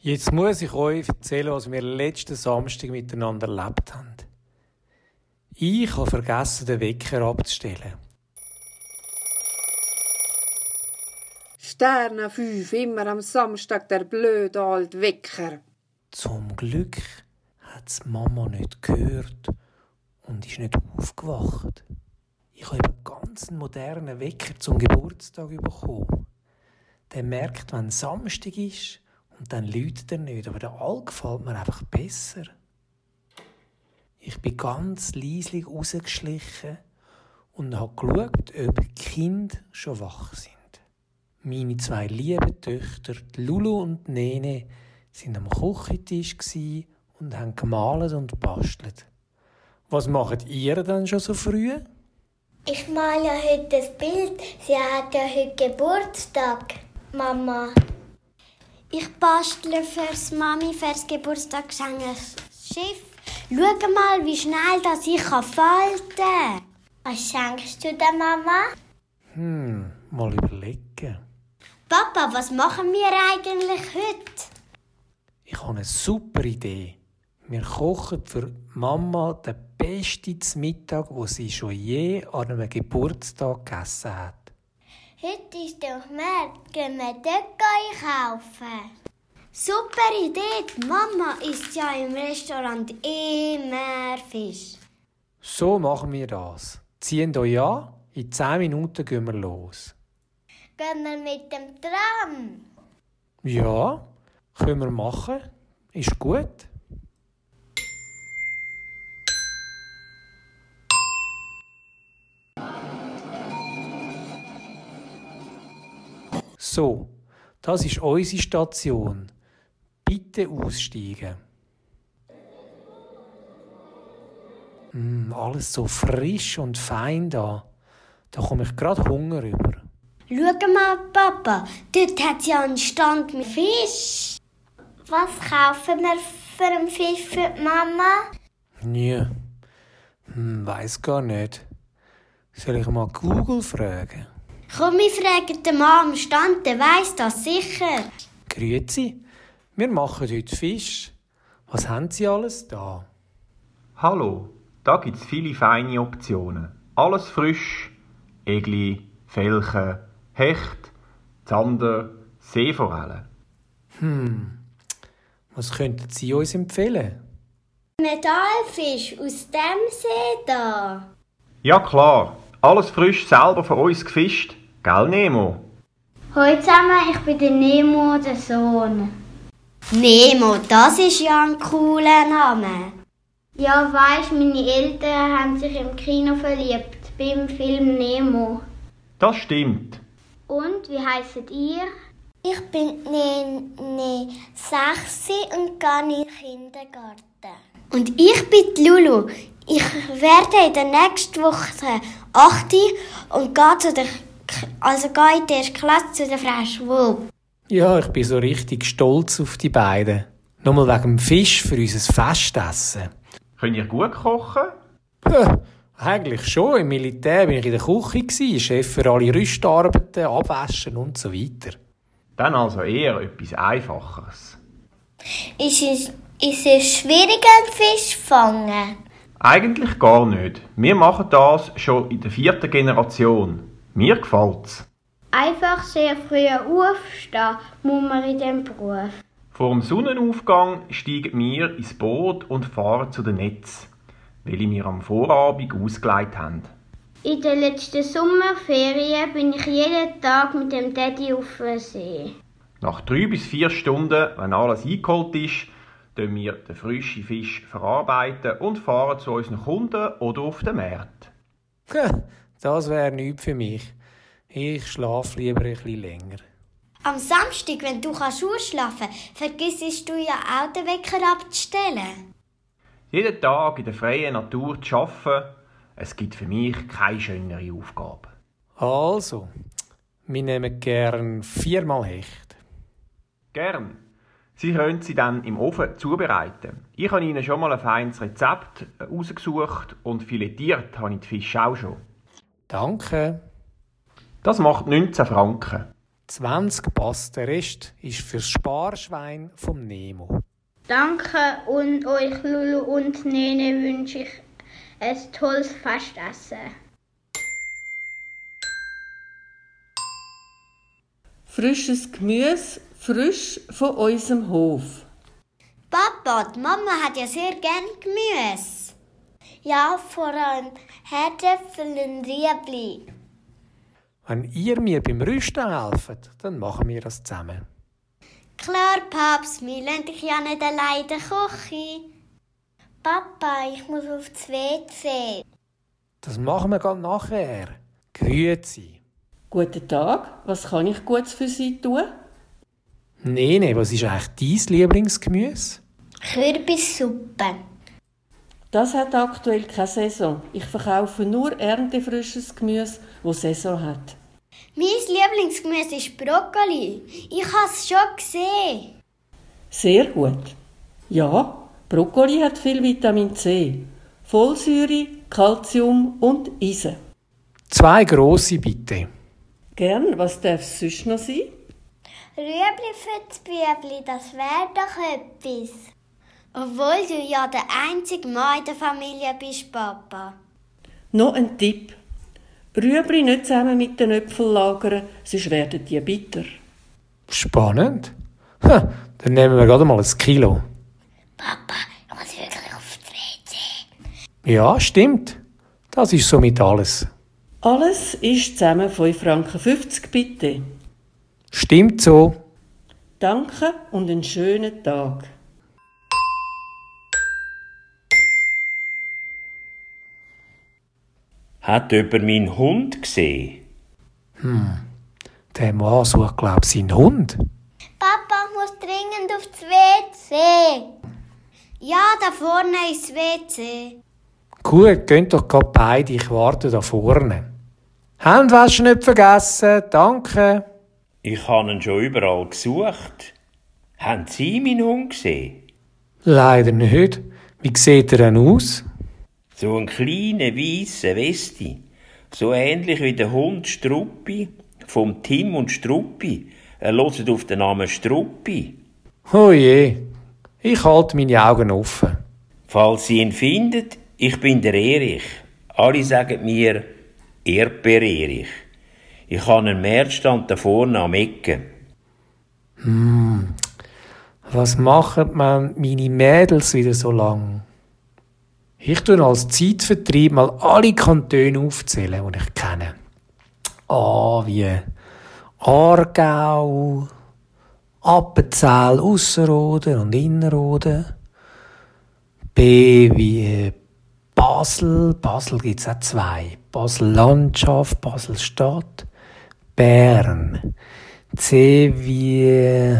Jetzt muss ich euch erzählen, was wir letzten Samstag miteinander erlebt haben. Ich habe vergessen, den Wecker abzustellen. Sterne 5, immer am Samstag der blöde alte Wecker. Zum Glück hat es Mama nicht gehört und ist nicht aufgewacht. Ich habe einen ganz modernen Wecker zum Geburtstag bekommen. Der merkt, wenn Samstag ist, und dann läutet er nicht. Aber der alte gefällt mir einfach besser. Ich bin ganz leislich rausgeschlichen und habe geschaut, ob die Kinder schon wach sind. Meine zwei lieben Töchter, Lulu und Nene, waren am Küchentisch und haben gemalt und bastelt. Was macht ihr denn schon so früh? Ich male ja heute das Bild. Sie hat ja heute Geburtstag, Mama. Ich bastle fürs Mami fürs Geburtstagsgeschenk ein Schiff. Schau mal, wie schnell das ich falten kann. Was schenkst du der Mama? Mal überlegen. Papa, was machen wir eigentlich heute? Ich habe eine super Idee. Wir kochen für Mama den besten Mittag, den sie schon je an einem Geburtstag gegessen hat. Heute ist doch März, gehen wir dort einkaufen. Super Idee, die Mama isst ja im Restaurant immer Fisch. So machen wir das. Ziehen euch an, in 10 Minuten gehen wir los. Gehen wir mit dem Tram? Ja, können wir machen. Ist gut. So, das ist unsere Station. Bitte aussteigen. Alles so frisch und fein da. Da komme ich gerade Hunger über. Schau mal, Papa, dort hat es ja einen Stand mit Fisch. Was kaufen wir für einen Fisch für die Mama? Ja, weiss gar nicht. Soll ich mal Google fragen? Komm, wir fragen den Mann am Stand, der weiss das sicher. Grüezi, wir machen heute Fisch. Was haben Sie alles da? Hallo, da gibt es viele feine Optionen. Alles frisch, Egli, Felchen, Hecht, Zander, Seeforellen. Was könnten Sie uns empfehlen? Metallfisch aus dem See da. Ja klar, alles frisch selber von uns gefischt. Gell, Nemo? Hallo zusammen, ich bin der Nemo, der Sohn. Nemo, das ist ja ein cooler Name. Ja, weisst, meine Eltern haben sich im Kino verliebt, beim Film Nemo. Das stimmt. Und, wie heisst ihr? Ich bin Nene 6 und gehe in den Kindergarten. Und ich bin die Lulu. Ich werde in der nächsten Woche 8 und gehe in die erste Klasse zu der Frau Schwab. Ja, ich bin so richtig stolz auf die beiden. Nochmal wegen dem Fisch für unser Festessen. Könnt ihr gut kochen? Eigentlich schon. Im Militär war ich in der Küche, Chef für alle Rüstarbeiten, Abwaschen und so weiter. Dann also eher etwas Einfacheres. Ist es schwieriger, einen Fisch zu fangen? Eigentlich gar nicht. Wir machen das schon in der 4. Generation. Mir gefällt's. Einfach sehr früh aufstehen muss man in diesem Beruf. Vor dem Sonnenaufgang steigen wir ins Boot und fahren zu den Netz, welche wir am Vorabend ausgelegt haben. In den letzten Sommerferien bin ich jeden Tag mit dem Daddy auf den See. Nach 3 bis 4 Stunden, wenn alles eingeholt ist, verarbeiten wir den frischen Fisch verarbeiten und fahren zu unseren Kunden oder auf den Markt. Das wäre nichts für mich. Ich schlafe lieber ein bisschen länger. Am Samstag, wenn du ausschlafen kannst, vergissest du ja auch den Wecker abzustellen. Jeden Tag in der freien Natur zu arbeiten, es gibt für mich keine schönere Aufgabe. Also, wir nehmen gern 4-mal Hecht. Gern. Sie können sie dann im Ofen zubereiten. Ich habe Ihnen schon mal ein feines Rezept rausgesucht und filetiert habe ich die Fische auch schon. Danke. Das macht 19 Franken. 20 passt, der Rest ist fürs Sparschwein vom Nemo. Danke und euch Lulu und Nene wünsche ich ein tolles Festessen. Frisches Gemüse, frisch von unserem Hof. Papa, die Mama hat ja sehr gern Gemüse. Ja, vor allem Herdäpfel und Rüebli. Wenn ihr mir beim Rüsten helft, dann machen wir das zusammen. Klar, Paps, wir lassen dich ja nicht allein in der Küche. Papa, ich muss aufs WC. Das machen wir gerade nachher. Grüezi. Guten Tag, was kann ich Gutes für Sie tun? Nene, was ist eigentlich dein Lieblingsgemüse? Kürbissuppe. Das hat aktuell keine Saison. Ich verkaufe nur erntefrisches Gemüse, das Saison hat. Mein Lieblingsgemüse ist Brokkoli. Ich habe es schon gesehen. Sehr gut. Ja, Brokkoli hat viel Vitamin C, Folsäure, Calcium und Eisen. 2 grosse bitte. Gern, was darf es sonst noch sein? Rüebli für das Bübli, das wäre doch etwas. Obwohl du ja der einzige Mann in der Familie bist, Papa. Noch ein Tipp. Rüebli nicht zusammen mit den Äpfeln lagern, sonst werden die bitter. Spannend. Dann nehmen wir gerade mal 1 Kilo. Papa, ich muss wirklich aufs WC. Ja, stimmt. Das ist somit alles. Alles ist zusammen 5,50 Franken bitte. Stimmt so. Danke und einen schönen Tag. Hat jemand meinen Hund gesehen? Der Mann sucht, glaube ich, seinen Hund. Papa, ich muss dringend aufs WC. Ja, da vorne ist das WC. Gut, geht doch gerade beide. Ich warte da vorne. Handwaschen nicht vergessen. Danke. Ich habe ihn schon überall gesucht. Haben Sie meinen Hund gesehen? Leider nicht. Wie sieht er denn aus? So ein kleiner, weisser Westi. So ähnlich wie der Hund Struppi vom Tim und Struppi. Er hört auf den Namen Struppi. Oh je. Ich halte meine Augen offen. Falls Sie ihn findet, ich bin der Erich. Alle sagen mir Erdbeer-Erich. Ich habe einen Märzstand da vorne am Ecke. Was machen meine Mädels wieder so lang? Ich tue als Zeitvertreib mal alle Kantone aufzählen, die ich kenne. A wie Aargau, Appenzell, Ausserrhoden und Innerrhoden. B wie Basel. Basel gibt es auch 2. Basel-Landschaft, Basel-Stadt. Bern. C wie...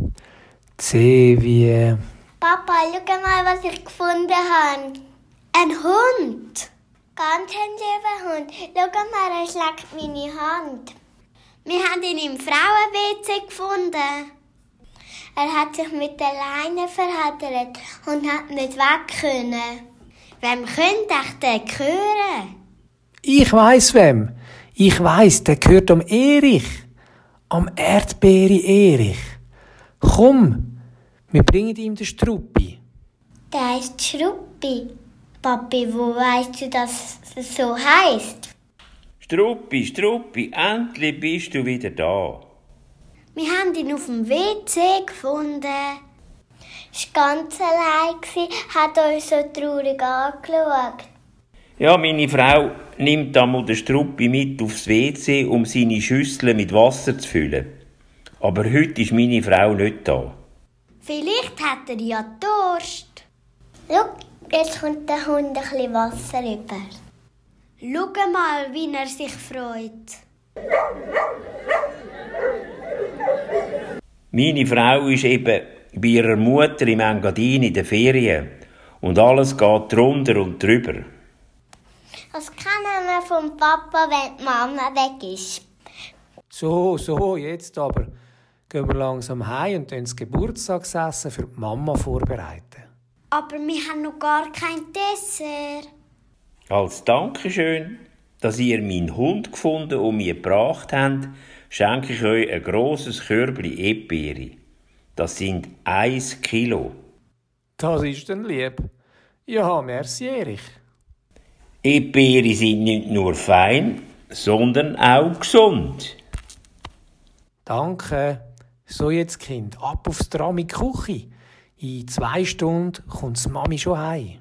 Papa, schau mal, was ich gefunden habe. Ein Hund. Ganz ein lieber Hund. Schau mal, er schlägt meine Hand. Wir haben ihn im Frauen-WC gefunden. Er hat sich mit der Leine verheddert und hat nicht weg können. Wem könnte ich den gehören? Ich weiss wem. Ich weiss, der gehört am Erich. Am Erdbeere-Erich. Komm, wir bringen ihm den Struppi. Der heisst Struppi. Papi, wo weißt du, dass es so heisst? Struppi, Struppi, endlich bist du wieder da. Wir haben ihn auf dem WC gefunden. Er war ganz allein, hat uns so traurig angeschaut. Ja, meine Frau nimmt einmal den Struppi mit aufs WC, um seine Schüssel mit Wasser zu füllen. Aber heute ist meine Frau nicht da. Vielleicht hat er ja Durst. Schau, jetzt kommt der Hund ein bisschen Wasser rüber. Schau mal, wie er sich freut. Meine Frau ist eben bei ihrer Mutter im Engadin in den Ferien. Und alles geht drunter und drüber. Was kennen wir vom Papa, wenn die Mama weg ist? So, jetzt aber. Gehen wir langsam heim und das Geburtstagsessen für die Mama vorbereiten. Aber wir haben noch gar kein Dessert. Als Dankeschön, dass ihr meinen Hund gefunden und mir gebracht habt, schenke ich euch ein grosses Körbchen Erdbeere. Das sind 1 Kilo. Das ist dann lieb. Ja, merci, Erich. Erdbeere sind nicht nur fein, sondern auch gesund. Danke. So jetzt, Kind, ab aufs Tram in die Küche. In 2 Stunden kommt die Mami schon heim.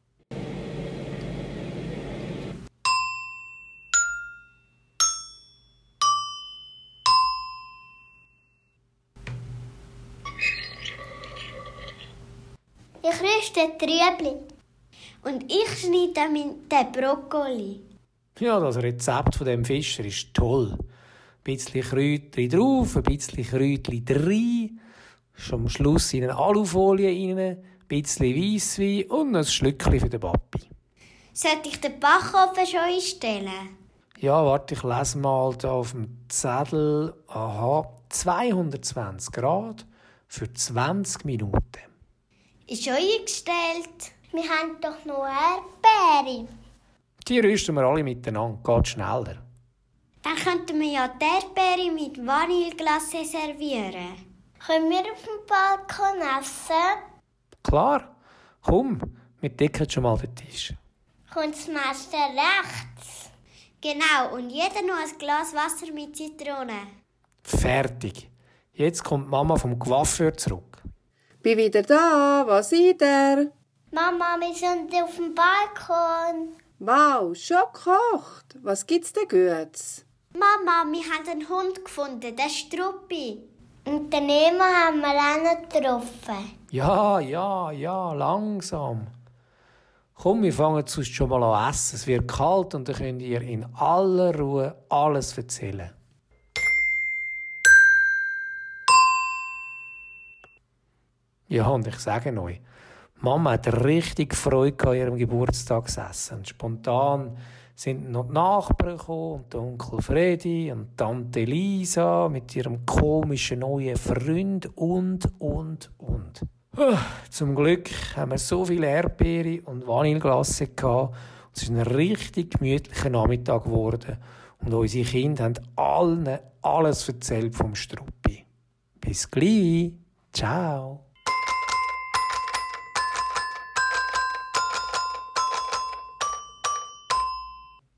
Ich rüste die Rüebli. Und ich schneide den Brokkoli. Ja, das Rezept von dem Fischer ist toll. Ein bisschen Kräutchen drauf, ein bisschen Kräutchen rein, schon am Schluss in eine Alufolie rein, ein bisschen Weisswein und ein Schlückchen für den Papi. Sollte ich den Backofen schon einstellen? Ja, warte, ich lese mal hier auf dem Zettel. Aha, 220 Grad für 20 Minuten. Ist schon eingestellt. Wir haben doch noch Erdbeere. Die rüsten wir alle miteinander, geht schneller. Dann könnten wir ja die Erdbeere mit Vanilleglace servieren. Können wir auf dem Balkon essen? Klar, komm, wir decken schon mal den Tisch. Kommt das Messer rechts? Genau, und jeder noch ein Glas Wasser mit Zitrone. Fertig. Jetzt kommt Mama vom Coiffeur zurück. Bin wieder da, was ist der? Mama, wir sind auf dem Balkon. Wow, schon gekocht. Was gibt's denn Gutes? Mama, wir haben einen Hund gefunden, den Struppi. Und den Nemo haben wir auch noch getroffen. Ja, langsam. Komm, wir fangen sonst schon mal an essen. Es wird kalt und dann könnt ihr in aller Ruhe alles erzählen. Ja, und ich sage euch, Mama hat richtig Freude an ihrem Geburtstagsessen. Spontan sind noch die Nachbarn gekommen und der Onkel Freddy und Tante Lisa mit ihrem komischen neuen Freund und. Zum Glück haben wir so viele Erdbeere und Vanilleglace gehabt. Es ist ein richtig gemütlicher Nachmittag geworden. Und unsere Kinder haben allen alles erzählt vom Struppi. Bis gleich. Ciao.